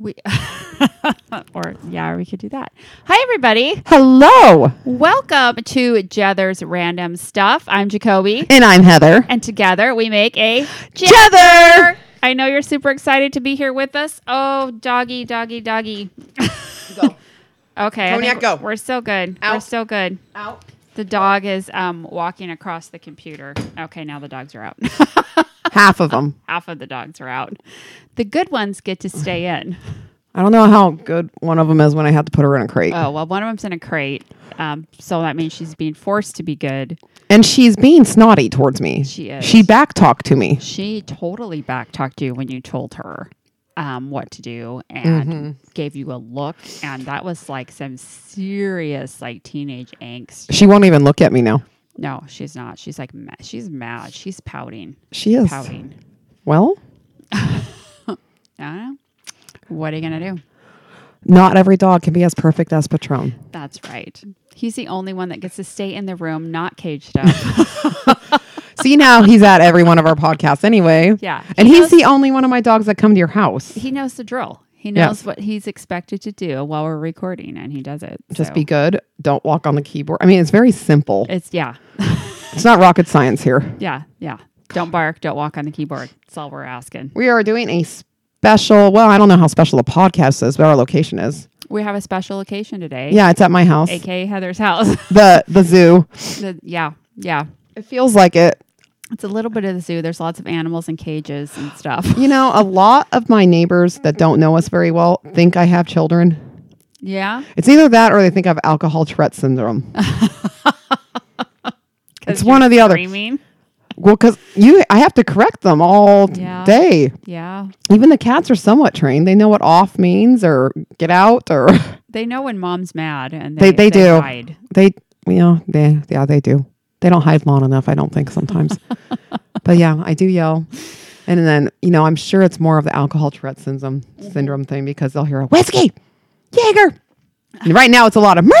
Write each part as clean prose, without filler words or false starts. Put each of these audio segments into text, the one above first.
We we could do that. Hi, everybody. Hello. Welcome to Jether's Random Stuff. I'm Jacoby. And I'm Heather. And together we make a Jether. I know you're super excited to be here with us. Oh, doggy. Go. Okay. Cognac, go. We're still good. Out. We're still good. Out. The dog is walking across the computer. Okay, now the dogs are out. Half of them. Half of the dogs are out. The good ones get to stay in. I don't know how good one of them is when I have to put her in a crate. Oh, well, one of them's in a crate. So that means she's being forced to be good. And she's being snotty towards me. She is. She backtalked to me. She totally backtalked you when you told her what to do and gave you a look. And that was like some serious like teenage angst. She won't even look at me now. No, she's not. She's like, she's mad. She's pouting. She is. Pouting. Well, I don't know. What are you going to do? not every dog can be as perfect as Patron. That's right. He's the only one that gets to stay in the room, not caged up. See, now he's at every one of our podcasts anyway. Yeah. And he's the only one of my dogs that come to your house. He knows the drill. He knows what he's expected to do while we're recording, and he does it. Just be good. Don't walk on the keyboard. I mean, it's very simple. It's It's not rocket science here. Yeah. Don't bark. Don't walk on the keyboard. That's all we're asking. We are doing a special, well, I don't know how special the podcast is, but our location is. We have a special location today. Yeah, it's at my house. AKA Heather's house. The zoo. Yeah. It feels like it. It's a little bit of the zoo. There's lots of animals in cages and stuff. You know, a lot of my neighbors that don't know us very well think I have children. Yeah. It's either that or they think I have alcohol Tourette syndrome. It's one or the other. Screaming. Well, because I have to correct them all day. Yeah. Even the cats are somewhat trained. They know what off means or get out or They know when mom's mad and they do. hide. They do. They don't hide long enough, I don't think sometimes. But yeah, I do yell. And then, I'm sure it's more of the alcohol Tourette syndrome thing because they'll hear a whiskey, Jaeger. And right now it's a lot of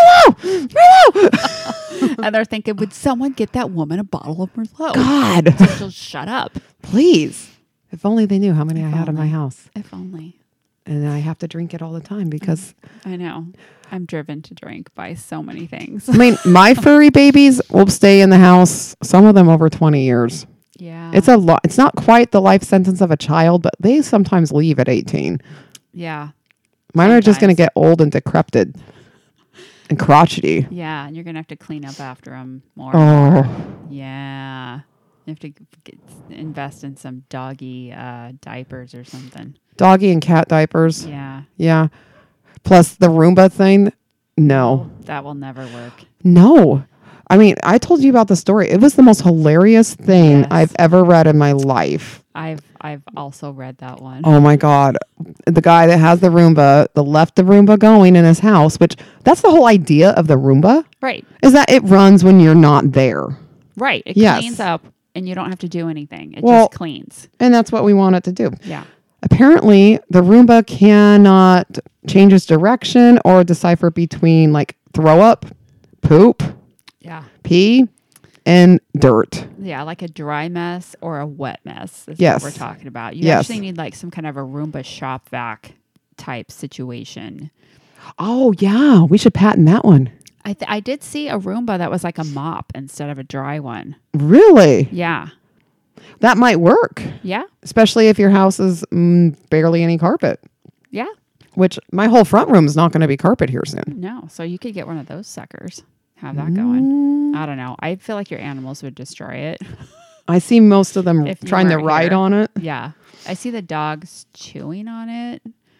Merlot. And they're thinking, would someone get that woman a bottle of Merlot? God. So she'll shut up. Please. If only they knew how many I had in my house. If only. And I have to drink it all the time because I know. I'm driven to drink by so many things. I mean, my furry babies will stay in the house, some of them over 20 years. Yeah. It's a lot. It's not quite the life sentence of a child, but they sometimes leave at 18. Yeah. Mine are just going to get old and decrepit and crotchety. Yeah. And you're going to have to clean up after them more. Oh. Yeah. You have to invest in some doggy diapers or something. Doggy and cat diapers. Yeah. Yeah. Plus the Roomba thing. No. That will never work. No. I mean, I told you about the story. It was the most hilarious thing I've ever read in my life. I've also read that one. Oh my God. The guy that has the Roomba, left the Roomba going in his house, which that's the whole idea of the Roomba. Right. Is that it runs when you're not there. Right. It cleans up and you don't have to do anything. It just cleans. And that's what we want it to do. Yeah. Apparently, the Roomba cannot change its direction or decipher between like throw up, poop, pee, and dirt. Yeah, like a dry mess or a wet mess is Yes. what we're talking about. You actually need like some kind of a Roomba shop vac type situation. Oh, yeah. We should patent that one. I did see a Roomba that was like a mop instead of a dry one. Really? Yeah. That might work. Yeah. Especially if your house is barely any carpet. Yeah. Which my whole front room is not going to be carpet here soon. No. So you could get one of those suckers. Have that going. I don't know. I feel like your animals would destroy it. I see most of them If you trying to weren't ride here. on it. Yeah. I see the dogs chewing on it,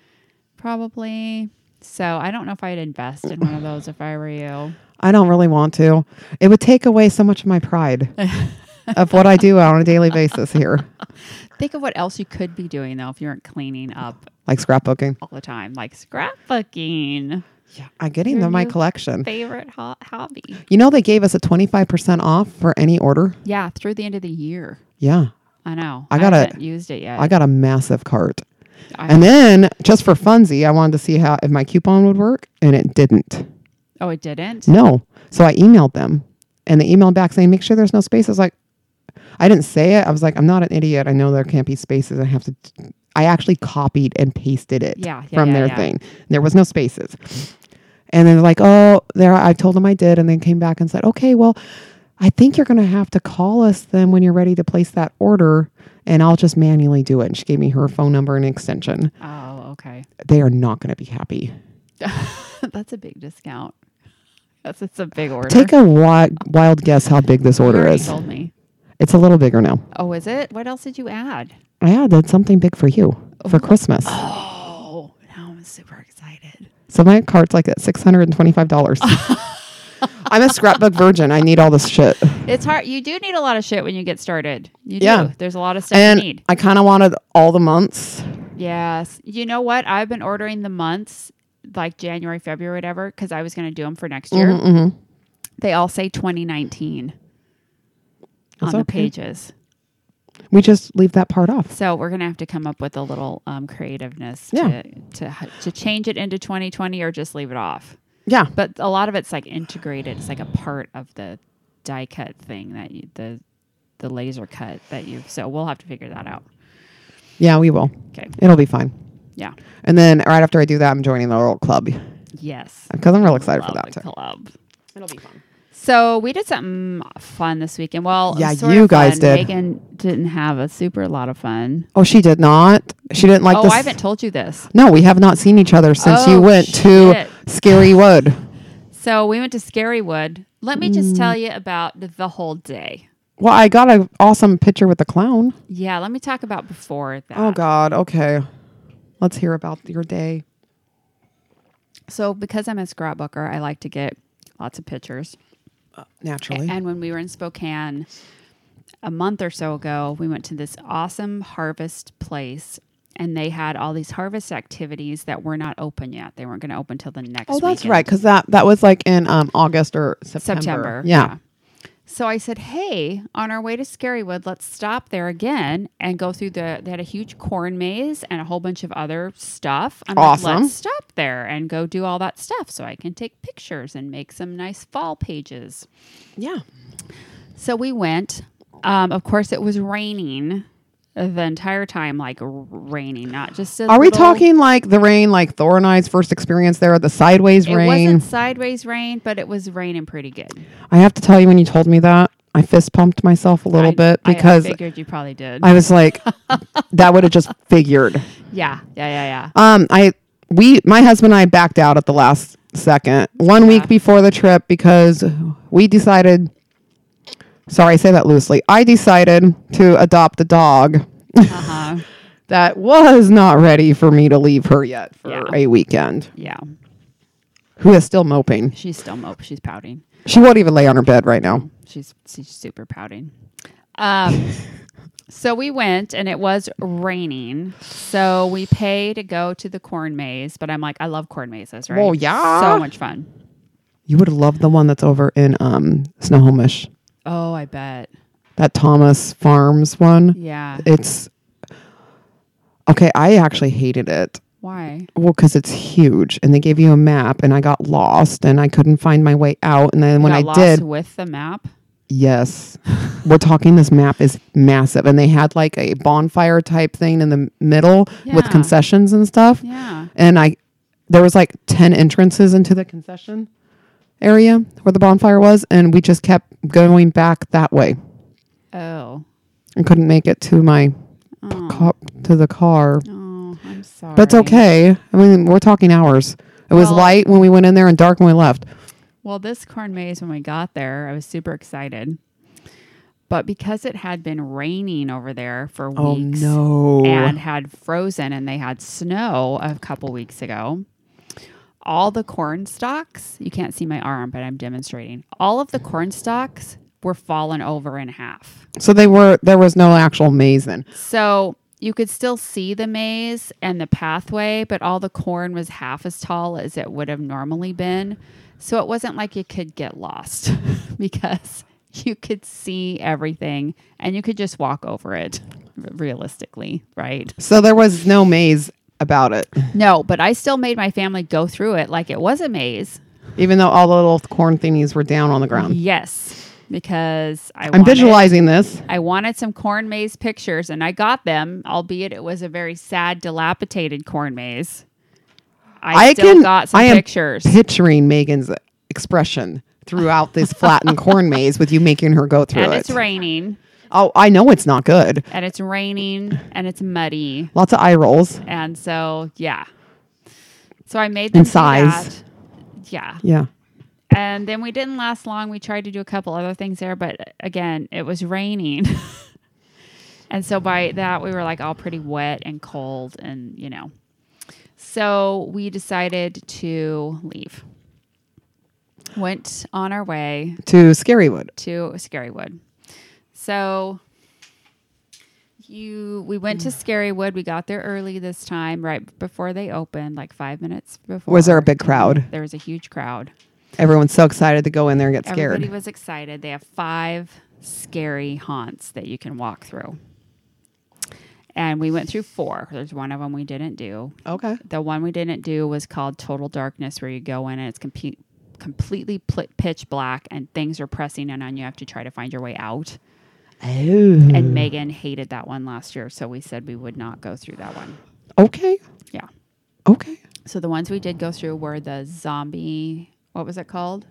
probably. So I don't know if I'd invest in one of those if I were you. I don't really want to. It would take away so much of my pride of what I do on a daily basis here. Think of what else you could be doing, though, if you weren't cleaning up Like scrapbooking. all the time. Like scrapbooking. Yeah, I'm getting them in my collection. Favorite hobby. You know, they gave us a 25% off for any order. Yeah, through the end of the year. Yeah. I know. I haven't used it yet. I got a massive cart. And then just for funsies, I wanted to see if my coupon would work, and it didn't. Oh, it didn't? No. So I emailed them, and they emailed back saying, make sure there's no spaces. Like, I didn't say it. I was like, I'm not an idiot. I know there can't be spaces. I actually copied and pasted it from their yeah. thing. There was no spaces. And then they're like, oh, I told them I did. And then came back and said, okay, well, I think you're going to have to call us then when you're ready to place that order. And I'll just manually do it. And she gave me her phone number and extension. Oh, okay. They are not going to be happy. That's a big discount. It's a big order. Take a wild guess how big this order is. Told me. It's a little bigger now. Oh, is it? What else did you add? I added something big for you for Christmas. Oh, now I'm super excited. So my cart's like at $625. I'm a scrapbook virgin. I need all this shit. It's hard. You do need a lot of shit when you get started. You do. Yeah. There's a lot of stuff And you need. I kind of wanted all the months. Yes. You know what? I've been ordering the months like January, February, whatever, because I was going to do them for next year. Mm-hmm. They all say 2019 on the pages. We just leave that part off. So we're going to have to come up with a little creativeness to change it into 2020 or just leave it off. Yeah. But a lot of it's like integrated. It's like a part of the die cut thing that the laser cut that so we'll have to figure that out. Yeah, we will. Okay. It'll be fine. Yeah. And then right after I do that, I'm joining the little club. Yes. Because I'm real excited for that the too. Club. It'll be fun. So we did something fun this weekend. Well, yeah, sort you of guys fun. did. Megan didn't have a super lot of fun. Oh, she did not. She didn't like this. I haven't told you this. No, we have not seen each other since you went to Scary Wood. So we went to Scary Wood. Let me just tell you about the whole day. Well, I got an awesome picture with the clown. Yeah, let me talk about before that. Oh, God. Okay. Let's hear about your day. So because I'm a scrapbooker, I like to get lots of pictures. Naturally. And when we were in Spokane a month or so ago, we went to this awesome harvest place. And they had all these harvest activities that were not open yet. They weren't going to open till the next weekend. Oh, that's right. Because that was like in August or September. Yeah. So I said, hey, on our way to Scarywood, let's stop there again and go through they had a huge corn maze and a whole bunch of other stuff. I'm awesome. Like, let's stop there and go do all that stuff so I can take pictures and make some nice fall pages. Yeah. So we went. Of course, it was raining the entire time, like raining, not just Are we talking like the rain, like Thor and I's first experience there, the sideways rain? It wasn't sideways rain, but it was raining pretty good. I have to tell you, when you told me that, I fist pumped myself a little bit because I figured you probably did. I was like, that would have just figured. Yeah. My husband and I backed out at the last second, 1 week before the trip, because we decided. Sorry, I say that loosely. I decided to adopt a dog that was not ready for me to leave her yet for a weekend. Yeah. Who is still moping. She's still moping. She's pouting. She won't even lay on her bed right now. She's super pouting. So we went, and it was raining. So we pay to go to the corn maze. But I'm like, I love corn mazes, right? Oh, yeah. So much fun. You would have loved the one that's over in Snohomish. Oh, I bet. That Thomas Farms one. Yeah. It's okay. I actually hated it. Why? Well, because it's huge, and they gave you a map, and I got lost, and I couldn't find my way out. And then when I did, with the map. Yes, we're talking. This map is massive, and they had like a bonfire type thing in the middle with concessions and stuff. Yeah. And there was like 10 entrances into the concession area where the bonfire was, and we just kept going back that way. Oh. And couldn't make it to to the car. Oh, I'm sorry. But it's okay. I mean, we're talking hours. It was light when we went in there and dark when we left. Well, this corn maze, when we got there, I was super excited. But because it had been raining over there for weeks and had frozen, and they had snow a couple weeks ago, all the corn stalks, you can't see my arm, but I'm demonstrating. All of the corn stalks were fallen over in half. So there was no actual maze then. So you could still see the maze and the pathway, but all the corn was half as tall as it would have normally been. So it wasn't like you could get lost because you could see everything and you could just walk over it realistically, right? So there was no maze about it. No, but I still made my family go through it like it was a maze. Even though all the little corn thingies were down on the ground. Yes. because I'm visualizing this. I wanted some corn maze pictures, and I got them, albeit it was a very sad, dilapidated corn maze. I still got some pictures. Picturing Megan's expression throughout this flattened corn maze with you making her go through it. And it's raining. Oh, I know it's not good. And it's raining, and it's muddy. Lots of eye rolls. And so, yeah. So I made them in size. Yeah. Yeah. And then we didn't last long. We tried to do a couple other things there, but again, it was raining. And so by that, we were like all pretty wet and cold and, you know. So we decided to leave. Went on our way. To Scarywood. So we went to Scarywood. We got there early this time, right before they opened, like 5 minutes before. Was there a big crowd? There was a huge crowd. Everyone's so excited to go in there and get scared. Everybody was excited. They have 5 scary haunts that you can walk through. And we went through 4. There's one of them we didn't do. Okay. The one we didn't do was called Total Darkness, where you go in and it's completely pitch black and things are pressing in on you. You have to try to find your way out. Oh. And Megan hated that one last year, so we said we would not go through that one. Okay. Yeah. Okay. So the ones we did go through were the zombie... What was it called?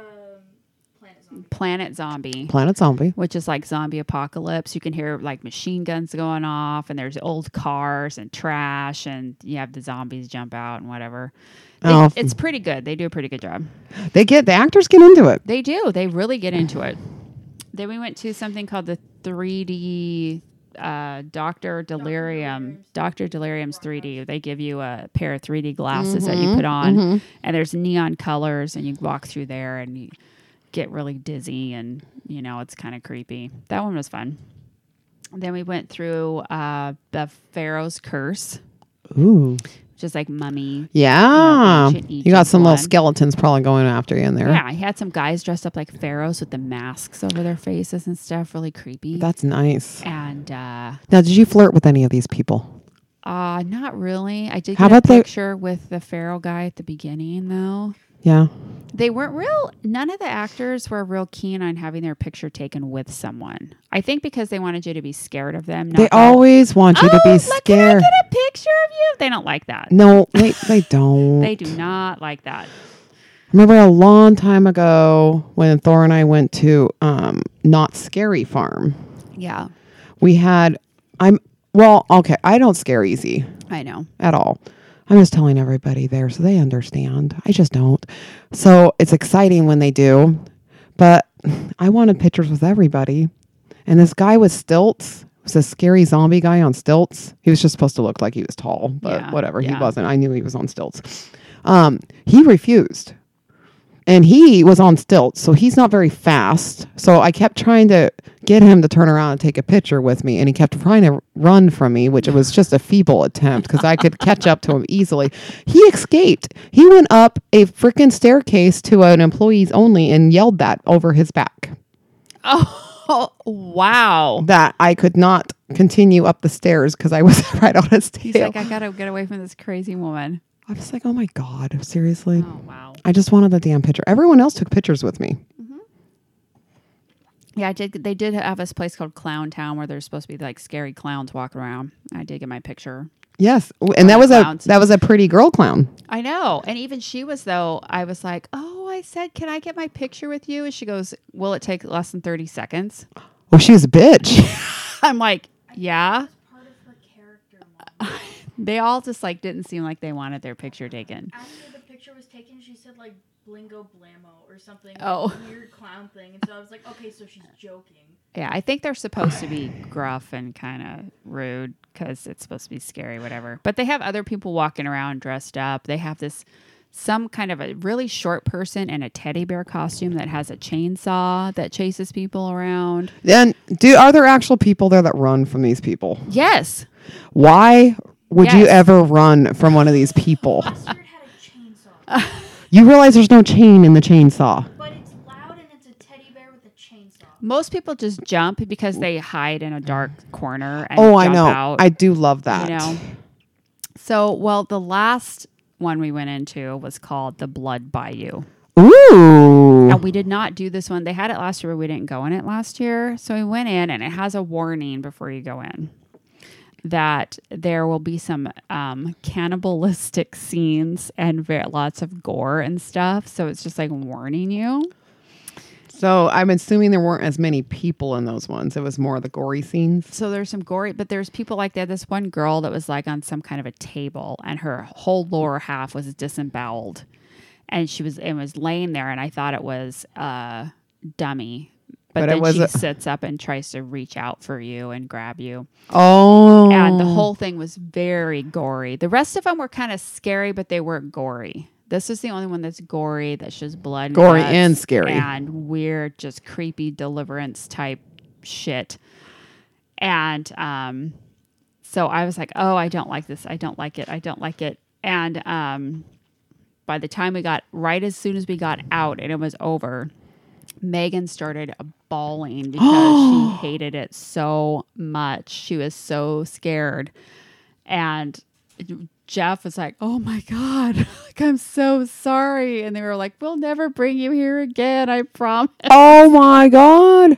Planet Zombie. Which is like zombie apocalypse. You can hear like machine guns going off, and there's old cars and trash, and you have the zombies jump out and whatever. It's pretty good. They do a pretty good job. The actors get into it. They do. They really get into it. Then we went to something called the 3D Dr. Delirium's 3D. They give you a pair of 3D glasses that you put on, and there's neon colors, and you walk through there and you get really dizzy, and you know it's kind of creepy. That one was fun. Then we went through the Pharaoh's Curse. Ooh. Just like mummy. Yeah. You got some little skeletons probably going after you in there. Yeah. I had some guys dressed up like pharaohs with the masks over their faces and stuff. Really creepy. That's nice. And now, did you flirt with any of these people? Not really. I did get a picture with the pharaoh guy at the beginning, though. Yeah. They weren't none of the actors were real keen on having their picture taken with someone. I think because they wanted you to be scared of them. They always want you to be scared. Can I get a picture of you? They don't like that. No, they don't. They do not like that. Remember a long time ago when Thor and I went to Not Scary Farm. Yeah. We had, I don't scare easy. I know. At all. I'm just telling everybody there so they understand. I just don't. So it's exciting when they do. But I wanted pictures with everybody. And this guy with stilts was a scary zombie guy on stilts. He was just supposed to look like he was tall, but whatever. Yeah. He wasn't. I knew he was on stilts. He refused. And he was on stilts, so he's not very fast. So I kept trying to get him to turn around and take a picture with me, and he kept trying to run from me, which was just a feeble attempt because I could catch up to him easily. He escaped. He went up a freaking staircase to an employees only and yelled that over his back. Oh, wow. That I could not continue up the stairs because I was right on his tail. He's like, I got to get away from this crazy woman. I was like, oh my God, seriously? Oh, wow. I just wanted the damn picture. Everyone else took pictures with me. Mm-hmm. Yeah, they did have this place called Clown Town where there's supposed to be like scary clowns walking around. I did get my picture. Yes. And that was a pretty girl clown. I know. And even she was, though, I was like, oh, I said, can I get my picture with you? And she goes, will it take less than 30 seconds? Well, she's a bitch. I'm like, yeah. Part of her character, Mom. They all just like didn't seem like they wanted their picture taken. After the picture was taken, she said like Blingo Blammo or something. Oh. Weird clown thing. And so I was like, okay, so she's joking. Yeah, I think they're supposed to be gruff and kind of rude because it's supposed to be scary, whatever. But they have other people walking around dressed up. They have some kind of a really short person in a teddy bear costume that has a chainsaw that chases people around. Then are there actual people there that run from these people? Yes. Why would you ever run from one of these people? Mustard had a chainsaw. You realize there's no chain in the chainsaw. But it's loud and it's a teddy bear with a chainsaw. Most people just jump because they hide in a dark corner and I jump know. out. I do love that. You know? So, the last one we went into was called the Blood Bayou. Ooh. And we did not do this one. They had it last year, but we didn't go in it last year. So we went in, and it has a warning before you go in that there will be some cannibalistic scenes and lots of gore and stuff. So it's just like warning you. So I'm assuming there weren't as many people in those ones. It was more of the gory scenes. So there's some gory, but there's people like that. This one girl that was like on some kind of a table, and her whole lower half was disemboweled, and it was laying there, and I thought it was a dummy. But then she sits up and tries to reach out for you and grab you. Oh. And the whole thing was very gory. The rest of them were kind of scary, but they weren't gory. This is the only one that's gory, that shows blood. Gory and scary. And weird, just creepy deliverance type shit. And so I was like, oh, I don't like this. I don't like it. I don't like it. And by the time right as soon as we got out and it was over, Megan started bawling because she hated it so much. She was so scared. And Jeff was like, oh my God, like, I'm so sorry. And they were like, we'll never bring you here again, I promise. Oh my God.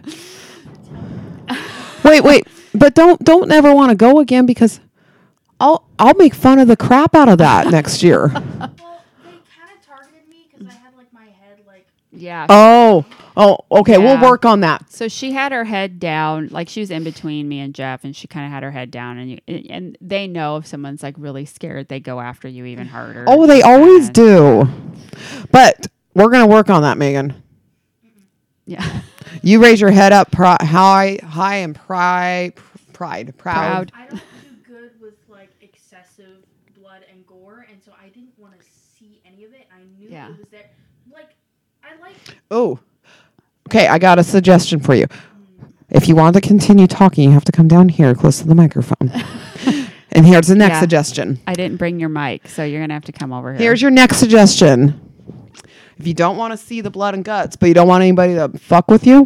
Wait. But don't ever want to go again, because I'll make fun of the crap out of that next year. Well, they kind of targeted me because I had like my head like. Yeah. Oh, okay. Yeah. We'll work on that. So she had her head down, like she was in between me and Jeff, and she kind of had her head down. And they know if someone's like really scared, they go after you even harder. Oh, they always do. But we're gonna work on that, Megan. Yeah. You raise your head up high and proud. I don't do good with like excessive blood and gore, and so I didn't want to see any of it. I knew it was there. Like, I like. Oh. Okay, I got a suggestion for you. If you want to continue talking, you have to come down here close to the microphone. And here's the next suggestion. I didn't bring your mic, so you're going to have to come over here. Here's your next suggestion. If you don't want to see the blood and guts, but you don't want anybody to fuck with you,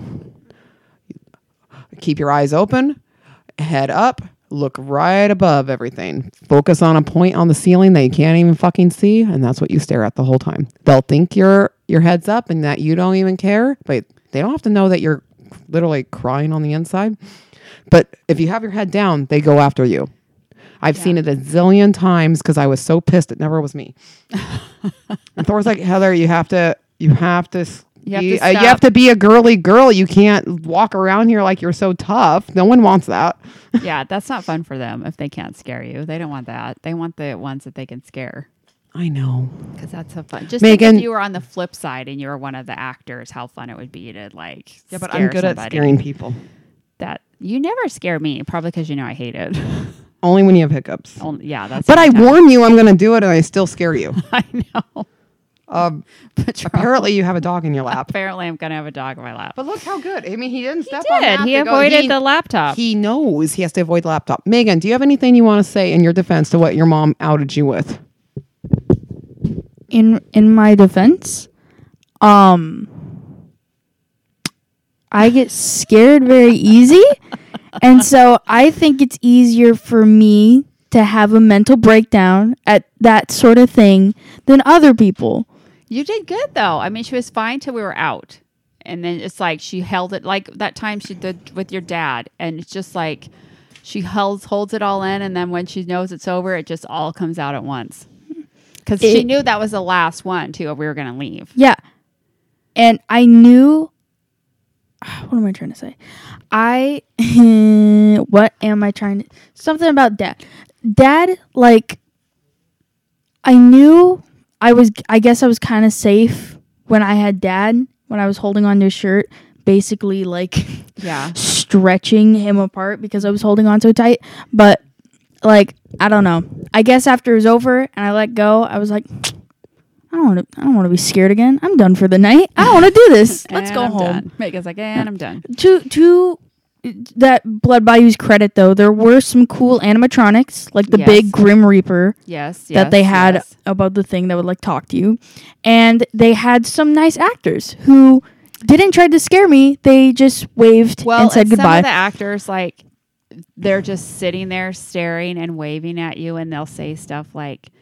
keep your eyes open, head up, look right above everything. Focus on a point on the ceiling that you can't even fucking see, and that's what you stare at the whole time. They'll think your head's up and that you don't even care, but they don't have to know that you're literally crying on the inside. But if you have your head down, they go after you. I've seen it a zillion times because I was so pissed it never was me. And Thor's like, Heather, you have to be a girly girl. You can't walk around here like you're so tough. No one wants that. Yeah, that's not fun for them if they can't scare you. They don't want that. They want the ones that they can scare. I know. Because that's so fun. Just Megan, think if you were on the flip side and you were one of the actors, how fun it would be to like Yeah, but I'm good somebody. at scaring people. That you never scare me, probably because you know I hate it. Only when you have hiccups. Yeah, that's. But I warn you I'm going to do it and I still scare you. I know. Apparently you have a dog in your lap. Apparently I'm going to have a dog in my lap. But look how good. I mean, he didn't step on that. He avoided the laptop. He knows he has to avoid the laptop. Megan, do you have anything you want to say in your defense to what your mom outed you with? In my defense, I get scared very easy. And so I think it's easier for me to have a mental breakdown at that sort of thing than other people. You did good, though. I mean, she was fine till we were out. And then it's like she held it like that time she did with your dad. And it's just like she holds it all in. And then when she knows it's over, it just all comes out at once. Because she knew that was the last one, too, if we were going to leave. Yeah. And I knew... What am I trying to say? What am I trying to... Something about Dad. Dad, like... I knew I guess I was kind of safe when I had Dad, when I was holding on to his shirt, basically, like... Yeah. Stretching him apart because I was holding on so tight. But... Like, I don't know. I guess after it was over and I let go, I was like, I don't want to be scared again. I'm done for the night. I don't want to do this. Let's go home. Done. Megan's like, I'm done. To that Blood Bayou's credit, though, there were some cool animatronics, like the big Grim Reaper. That they had about the thing that would like talk to you, and they had some nice actors who didn't try to scare me. They just waved and said goodbye. Some of the actors like. They're just sitting there staring and waving at you, and they'll say stuff like,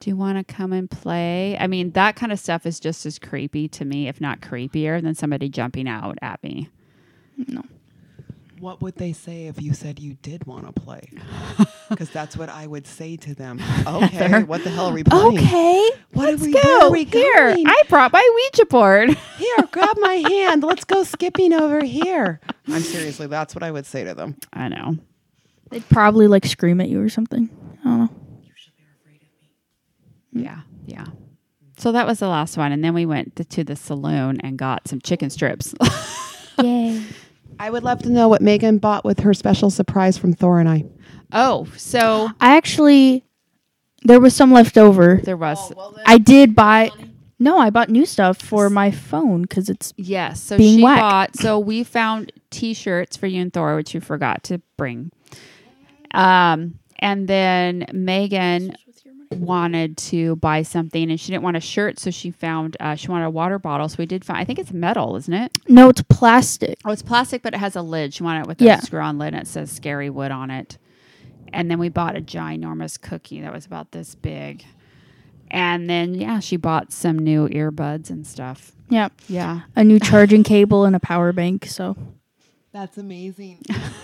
do you want to come and play? I mean, that kind of stuff is just as creepy to me, if not creepier, than somebody jumping out at me. No. What would they say if you said you did want to play? Because that's what I would say to them. Okay, what the hell are we playing? Okay, Let's go. Where are we Here, going? I brought my Ouija board. Here, grab my hand. Let's go skipping over here. I'm seriously, that's what I would say to them. I know. they'd probably like scream at you or something. I don't know. You should be afraid of me. Yeah. So that was the last one. And then we went to the saloon and got some chicken strips. Yay. I would love to know what Megan bought with her special surprise from Thor and I. Oh, so I actually, there was some left over. there was. I did buy. No, I bought new stuff for my phone because it's Yes. So being she whack. bought. So we found T-shirts for you and Thor, which you forgot to bring. And then Megan wanted to buy something, and she didn't want a shirt, so she found she wanted a water bottle. So we did find. I think it's metal, isn't it? no, it's plastic. Oh, it's plastic, but it has a lid. She wanted it with Yeah. a screw-on lid, and it says Scary Wood on it. And then we bought a ginormous cookie that was about this big. And then she bought some new earbuds and stuff. Yeah, Yeah. a new charging cable and a power bank. So That's amazing.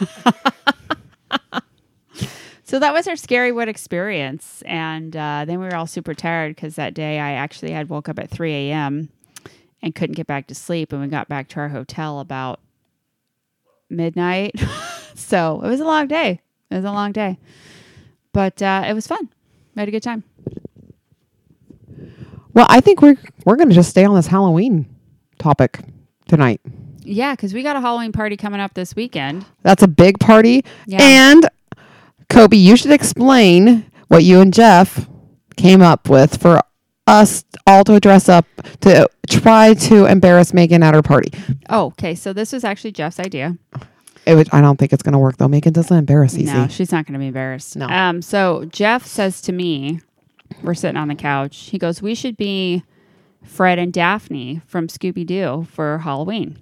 So that was our Scary Wood experience. And then we were all super tired because that day I actually had woke up at 3 a.m. and couldn't get back to sleep. And we got back to our hotel about midnight. So it was a long day. But it was fun. We had a good time. Well, I think we're going to just stay on this Halloween topic tonight. Yeah, because we got a Halloween party coming up this weekend. That's a big party. Yeah. And Kobe, you should explain what you and Jeff came up with for us all to dress up to try to embarrass Megan at her party. Oh, okay. So this was actually Jeff's idea. I don't think it's going to work, though. Megan doesn't embarrass easy. No, she's not going to be embarrassed. No. So Jeff says to me, we're sitting on the couch. He goes, we should be Fred and Daphne from Scooby-Doo for Halloween.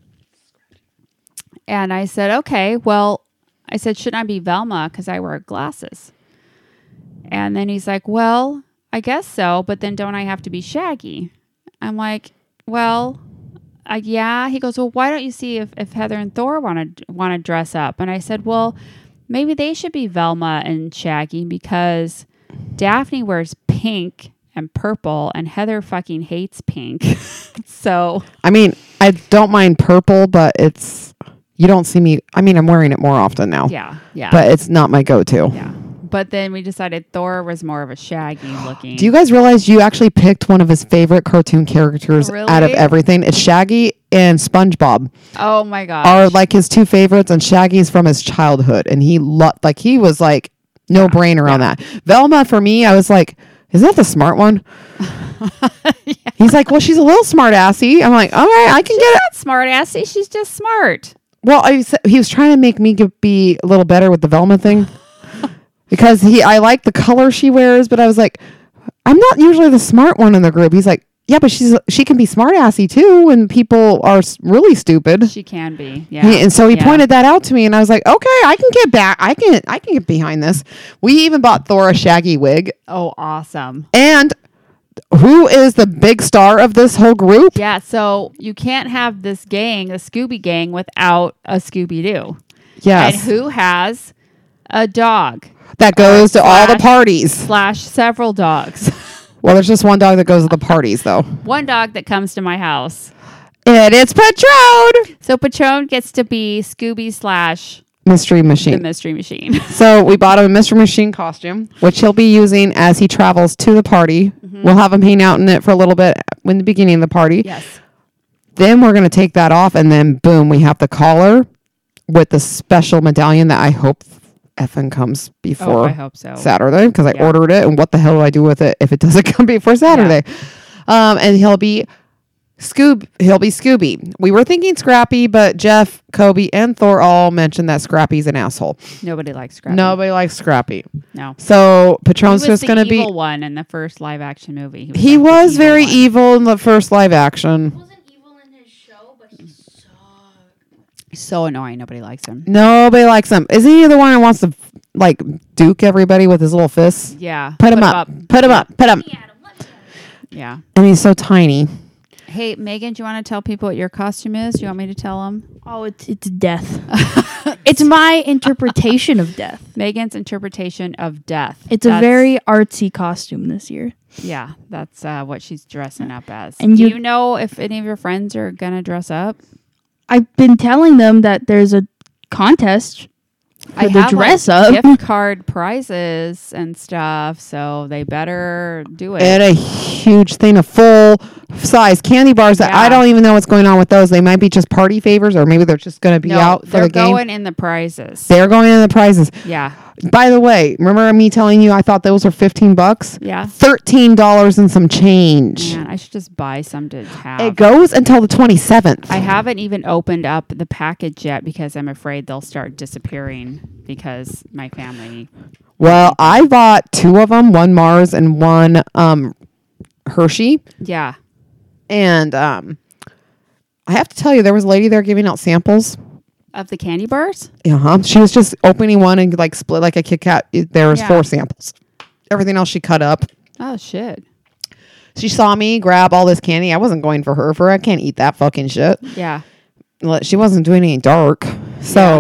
And I said, okay, well, I said, shouldn't I be Velma because I wear glasses? And then he's like, well, I guess so, but then don't I have to be Shaggy? I'm like, well, yeah. He goes, well, why don't you see if Heather and Thor want to dress up? And I said, well, maybe they should be Velma and Shaggy because Daphne wears pink and purple and Heather fucking hates pink. So, I mean, I don't mind purple, but you don't see me. I mean, I'm wearing it more often now. yeah. But it's not my go-to. Yeah. But then we decided Thor was more of a Shaggy looking. Do you guys realize you actually picked one of his favorite cartoon characters Really? out of everything? It's Shaggy and SpongeBob Oh my gosh. are like his two favorites, and Shaggy's from his childhood, and he was like no brainer on that. Velma for me, I was like, is that the smart one? He's like, well, she's a little smart assy. I'm like, all right, I can get it. not smart assy. She's just smart. Well, he was trying to make me be a little better with the Velma thing because I like the color she wears, but I was like, I'm not usually the smart one in the group. He's like, yeah, but she can be smart assy too when people are really stupid. She can be. Yeah. And so he pointed that out to me, and I was like, okay, I can get back. I can get behind this. We even bought Thor a Shaggy wig. Oh, awesome. And who is the big star of this whole group? Yeah. So you can't have this gang, the Scooby Gang, without a Scooby-Doo. Yes. And who has a dog That goes to all the slash- parties. / several dogs? Well, there's just one dog that goes to the parties, though. One dog that comes to my house. And it's Patron! So Patron gets to be Scooby / Mystery the Machine. Mystery Machine. So we bought him a Mystery Machine costume, which he'll be using as he travels to the party. Mm-hmm. We'll have him hang out in it for a little bit in the beginning of the party. Yes. Then we're going to take that off, and then boom, we have the collar with the special medallion that I hope effing comes Oh, before I hope so. Saturday, because I Yeah. ordered it, and what the hell do I do with it if it doesn't come before Saturday? And he'll be Scooby. We were thinking Scrappy, but Jeff, Kobe, and Thor all mentioned that Scrappy's an asshole. Nobody likes Scrappy. Nobody likes Scrappy. No. So He Patron's was just the going to be. evil one in the first live action movie. He like the was very one. evil in the first live action. He wasn't evil in his show, but he sucked. He's so annoying. Nobody likes him. Nobody likes him. Isn't he the one that wants to like duke everybody with his little fists. Yeah. Put him up. Put him up. Put him. Yeah. And he's so tiny. Hey, Megan, do you want to tell people what your costume is? Do you want me to tell them? Oh, it's death. It's my interpretation of death. Megan's interpretation of death. It's a very artsy costume this year. Yeah, that's what she's dressing up as. And do you know if any of your friends are going to dress up? I've been telling them that there's a contest for the dress up. Gift card prizes and stuff, so they better do it. And a huge thing of full size candy bars that I don't even know what's going on with those. They might be just party favors, or maybe they're just going to be out for the game. They're going in the prizes. They're going in the prizes. Yeah. By the way, remember me telling you I thought those were $15? Yeah. $13 and some change. Man, I should just buy some to have. It goes until the 27th. I haven't even opened up the package yet because I'm afraid they'll start disappearing because my family. Well, I bought 2 of them, one Mars and one Hershey. Yeah. And I have to tell you, there was a lady there giving out samples. Of the candy bars? Uh-huh. She was just opening one and like split like a Kit Kat. There was 4 samples. Everything else she cut up. Oh, shit. She saw me grab all this candy. I wasn't going for her. I can't eat that fucking shit. Yeah. She wasn't doing any dark. So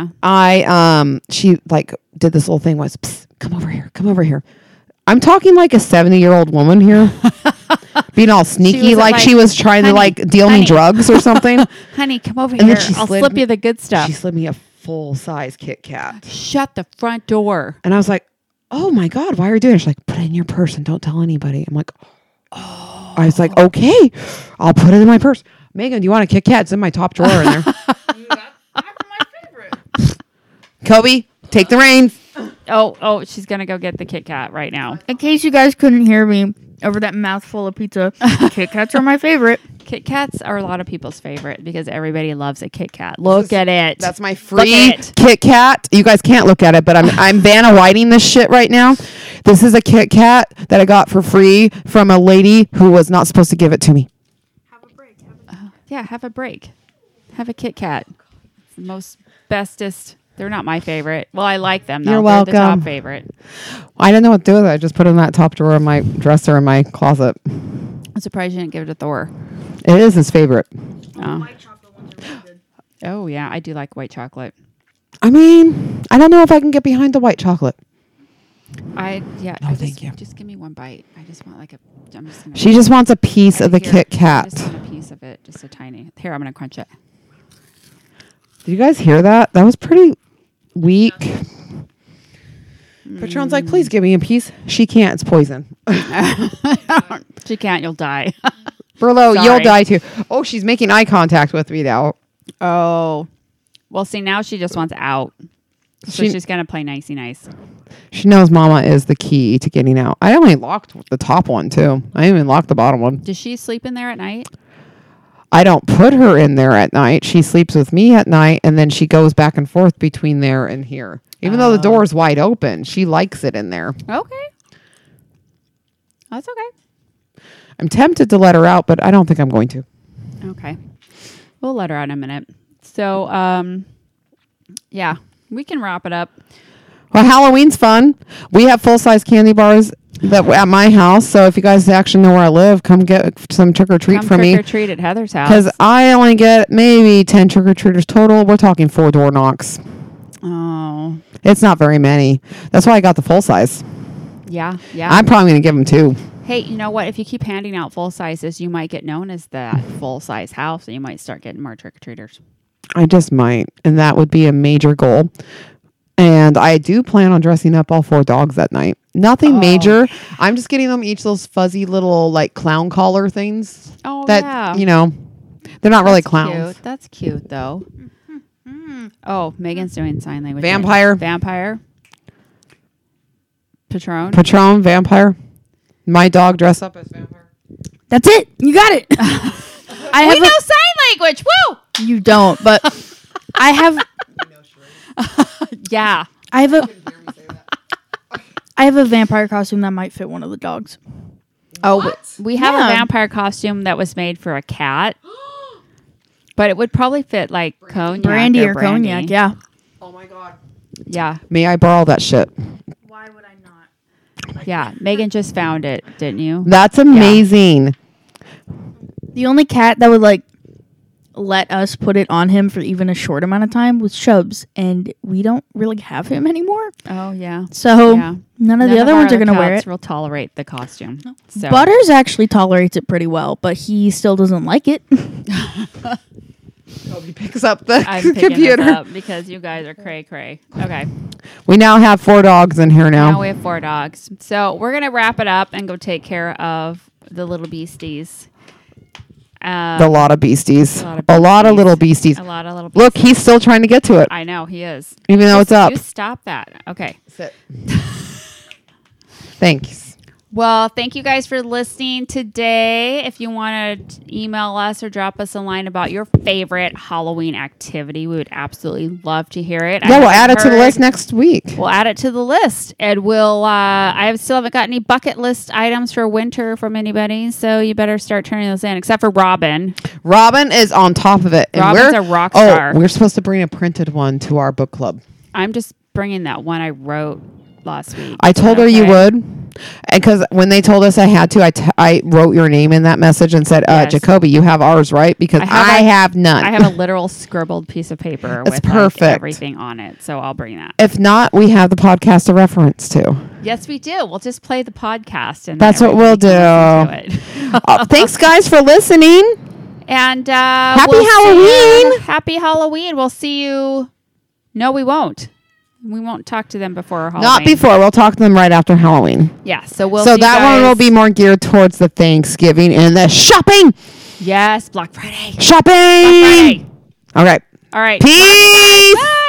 yeah. She like did this little thing was, psst, come over here. I'm talking like a 70-year-old woman here. Being all sneaky, like she was trying to like deal me drugs or something. Honey, come over here. I'll slip you the good stuff. She slid me a full-size Kit Kat. Shut the front door. And I was like, oh my God, why are you doing it? She's like, put it in your purse and don't tell anybody. I'm like, oh. I was like, okay, I'll put it in my purse. Megan, do you want a Kit Kat? It's in my top drawer in there. That's my favorite. Kobe, take the reins. Oh, she's going to go get the Kit Kat right now. In case you guys couldn't hear me over that mouthful of pizza, Kit Kats are my favorite. Kit Kats are a lot of people's favorite because everybody loves a Kit Kat. Look at it. That's my free Kit Kat. You guys can't look at it, but I'm Vanna Whiting this shit right now. This is a Kit Kat that I got for free from a lady who was not supposed to give it to me. Have a break. Have a break. Have a Kit Kat. It's the most bestest. They're not my favorite. Well, I like them though. You're welcome. They're the top favorite. I didn't know what to do with it. I just put it in that top drawer of my dresser in my closet. I'm surprised you didn't give it to Thor. It is his favorite. Oh. White chocolate ones are really good. Oh yeah, I do like white chocolate. I mean, I don't know if I can get behind the white chocolate. Thank you. Just give me one bite. I just want She just wants a piece of the Kit Kat. I just want a piece of it, just a tiny. Here, I'm gonna crunch it. Did you guys hear that? That was pretty weak. Patron's like, please give me a piece. She can't. It's poison. She can't. You'll die. Burlo, you'll die too. Oh, she's making eye contact with me now. Oh. Well, see, now she just wants out. So she's going to play nicey nice. She knows Mama is the key to getting out. I only locked the top one too. I didn't even lock the bottom one. Does she sleep in there at night? I don't put her in there at night. She sleeps with me at night, and then she goes back and forth between there and here. Even though the door is wide open, she likes it in there. Okay. That's okay. I'm tempted to let her out, but I don't think I'm going to. Okay. We'll let her out in a minute. So, yeah, we can wrap it up. Well, Halloween's fun. We have full-size candy bars at my house. So if you guys actually know where I live, come get some trick-or-treat for me. Trick-or-treat at Heather's house. Because I only get maybe 10 trick-or-treaters total. We're talking 4 door knocks. Oh. It's not very many. That's why I got the full-size. Yeah. I'm probably going to give them 2. Hey, you know what? If you keep handing out full sizes, you might get known as that full-size house, and you might start getting more trick-or-treaters. I just might. And that would be a major goal. And I do plan on dressing up all 4 dogs that night. Nothing major. I'm just getting them each those fuzzy little like clown collar things. Oh, that, you know, they're not really clowns. Cute. That's cute, though. Oh, Megan's doing sign language. Vampire. Patron, vampire. My dog dress up as vampire. That's it. You got it. We know sign language. Woo! You don't, but I have. Yeah. I have a vampire costume that might fit one of the dogs. Oh, we have a vampire costume that was made for a cat. But it would probably fit like cognac Brandy or brandy. cognac, yeah. Oh my God. Yeah. May I borrow that shit? Why would I not? Like, Yeah. Megan just found it, didn't you? That's amazing. The only cat that would like let us put it on him for even a short amount of time was Chubbs, and we don't really have him anymore. Oh, yeah. So Yeah. none of the other ones are going to wear it. Will tolerate the costume. So. Butters actually tolerates it pretty well, but he still doesn't like it. Toby picks up the I'm picking computer. this up because you guys are cray. Okay. We now have 4 dogs in here now. Now we have 4 dogs. So we're going to wrap it up and go take care of the little beasties. A lot of beasties. A lot of little beasties. A lot of little beasties. Look, he's still trying to get to it. I know, he is. Even though it's up. You stop that. Okay. Sit. Thanks. Well, thank you guys for listening today. If you want to email us or drop us a line about your favorite Halloween activity, we would absolutely love to hear it. Yeah, we'll add it to the list next week. We'll add it to the list, and we'll. I still haven't got any bucket list items for winter from anybody, so you better start turning those in. Except for Robin. Robin is on top of it. Robin's a rock star. Oh, we're supposed to bring a printed one to our book club. I'm just bringing that one I wrote last week. I told her you would, and because when they told us I had to, I wrote your name in that message and said, Yes. Jacoby, you have ours, right? Because I have none. I have a literal scribbled piece of paper It's with perfect. Like, everything on it, so I'll bring that. If not, we have the podcast to reference to. Yes, we do. We'll just play the podcast, and That's what we'll do. Thanks, guys, for listening. And Happy we'll Halloween. Happy Halloween. We'll see you. No, we won't. We won't talk to them before Halloween. Not before. We'll talk to them right after Halloween. Yeah. So we'll. So see that you one will guys. be more geared towards the Thanksgiving and the shopping. Yes, Black Friday. Shopping. Black Friday. Okay. All right. Peace. Bye.